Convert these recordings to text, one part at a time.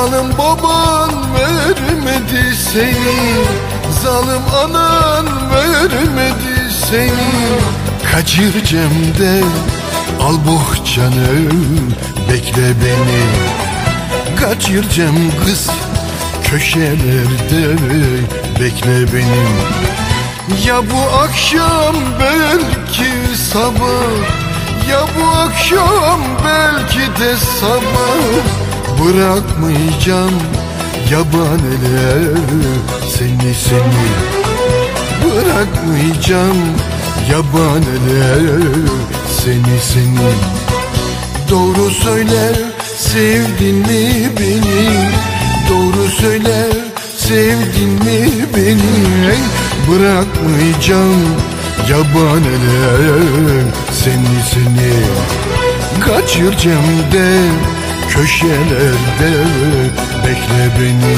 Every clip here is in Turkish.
Zalim baban vermedi seni, zalim anan vermedi seni. Kaçıracağım de al bohçanı, bekle beni. Kaçıracağım kız köşelerde, bekle beni. Ya bu akşam belki sabah, ya bu akşam belki de sabah. Bırakmayacağım yaban ele seni, seni. Bırakmayacağım yaban ele seni, seni. Doğru söyle, sevdin mi beni? Doğru söyle, sevdin mi beni? Bırakmayacağım yaban ele seni, seni. Kaçıracağım de köşelerde, bekle beni.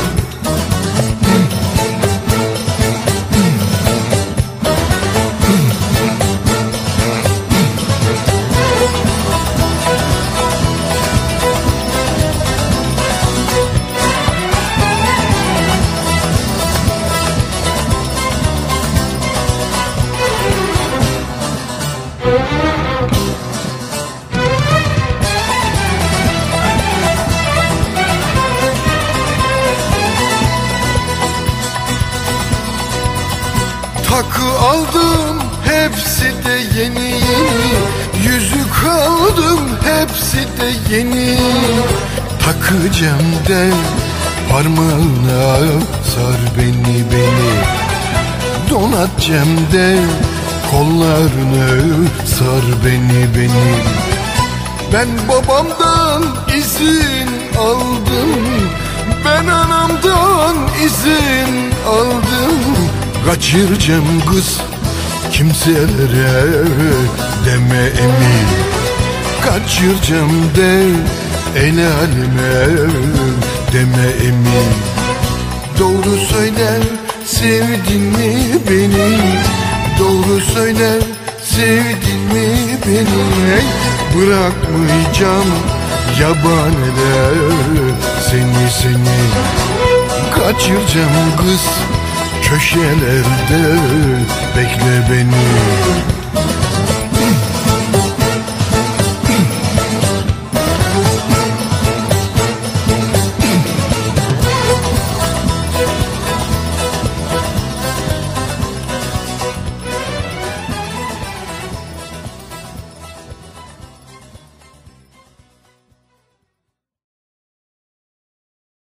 Takı aldım hepsi de yeni yeni, yüzük aldım hepsi de yeni. Takacağım de parmağına, sar beni, beni. Donatacağım de kollarını, sar beni, beni. Ben babamdan izin aldım, ben anamdan izin aldım. Kaçıracağım kız kimselere deme emin. Kaçıracağım de el aleme deme emin. Doğru söyle, sevdin mi beni? Doğru söyle, sevdin mi beni? Bırakmayacağım yaban ele seni, seni. Kaçıracağım kız köşelerde, bekle beni.